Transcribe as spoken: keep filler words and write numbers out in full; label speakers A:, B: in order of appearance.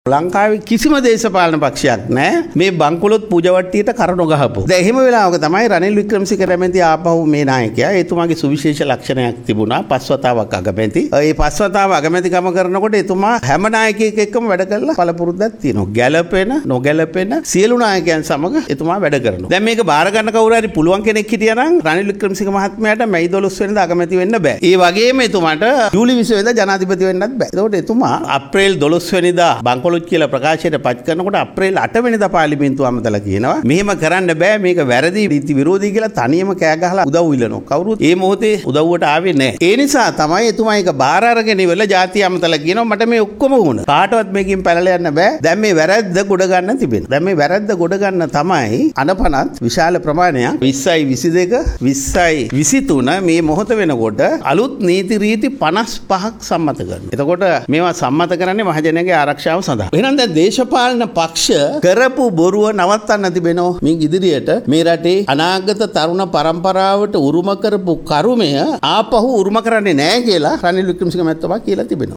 A: ලංකාවේ කිසිම දේශපාලන පක්ෂයක් නැහැ මේ බංකොලොත් පූජවට්ටියට කරනො ගහපො. දැන් එහෙම වෙලාවක තමයි රනිල් වික්‍රමසිංහ කැමැති ආපහු මේ නායකයා එතුමාගේ සුවිශේෂ ලක්ෂණයක් තිබුණා පස්වතාවක් අගමැති. ඒ පස්වතාව අගමැතිකම කරනකොට එතුමා හැම නායකයෙක් එක්කම වැඩ කරලා පළපුරුද්දක් තියෙනවා. ගැළපෙන නොගැළපෙන සියලු නායකයන් සමග එතුමා වැඩ කරනවා. දැන් මේක බාර ගන්න කවුරු හරි පුළුවන් කෙනෙක් හිටියා නම් රනිල් වික්‍රමසිංහ මහත්මයාට මැයි දොළොස් වෙනිදා අගමැති වෙන්න බෑ. ඒ වගේම එතුමාට ජූලි විසි වෙනිදා ජනාධිපති වෙන්නත් බෑ. ඒකට එතුමා අප්‍රේල් දොළොස් වෙනිදා බංකොලොත් කියලා ප්‍රකාශයට පත් කරනකොට අප්‍රේල් අට වෙනිදා පාර්ලිමේන්තුව අමතලා කියනවා මෙහෙම කරන්න බෑ මේක වැරදි නීති විරෝධී කියලා තනියම කෑ ගහලා උදව් ඉල්ලනවා. කවුරුත් ඒ මොහොතේ උදව්වට ආවේ නැහැ. ඒ නිසා තමයි එතුමා ඒක බාර අරගෙන ඉවරලා ජාතිය අමතලා කියනවා මට මේ ඔක්කොම වුණා. කාටවත් මේකෙන් පැනලා යන්න බෑ. දැන් මේ වැරද්ද ගොඩ ගන්න තිබෙනවා. දැන් මේ වැරද්ද ගොඩ ගන්න තමයි අනපනත් විශාල ප්‍රමාණයක් විස්සයි විසි දෙක විස්සයි විසි තුන මේ මොහොත වෙනකොට අලුත් නීති රීති පනස් පහක් සම්මත කරනවා. එතකොට මේවා සම්මත කරන්නේ මහජනයාගේ ආරක්ෂාව සඳහා. එහෙනම් දැන් දේශපාලන පක්ෂ කරපු බොරුව නවත්තන්න තිබෙනවා. මේ ඉදිරියට මේ රටේ අනාගත තරුණ පරම්පරාවට උරුම කරපු කරුමය ආපහු උරුම කරන්නේ නැහැ කියලා රනිල් වික්‍රමසිංහ මහත්මයා කියලා තිබෙනවා.